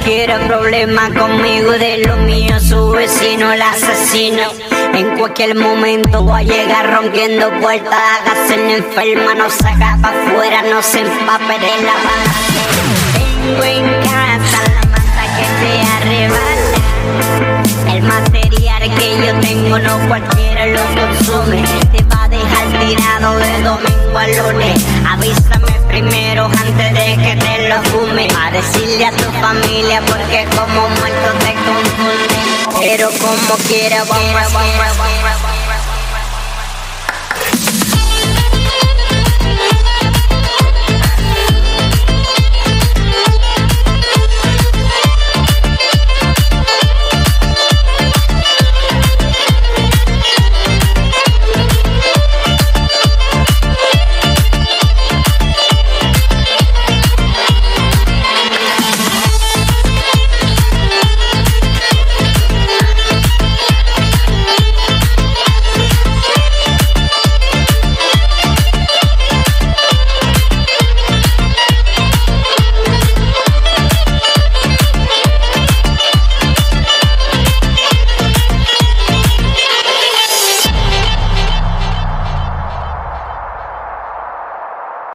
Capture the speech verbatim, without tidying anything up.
quiere problemas conmigo, de lo mío su vecino el asesino. En cualquier momento voy a llegar rompiendo puertas. Hágase la enferma, no se haga pa' afuera, no se empape de la bala. Tengo en casa la mata que te arrebata. El material que yo tengo no cualquiera lo consume. Te va a dejar tirado de domingo a lunes. Avísame primero antes de que te lo fume. A decirle a tu familia porque como muerto te confunde. Pero como quiera vamos a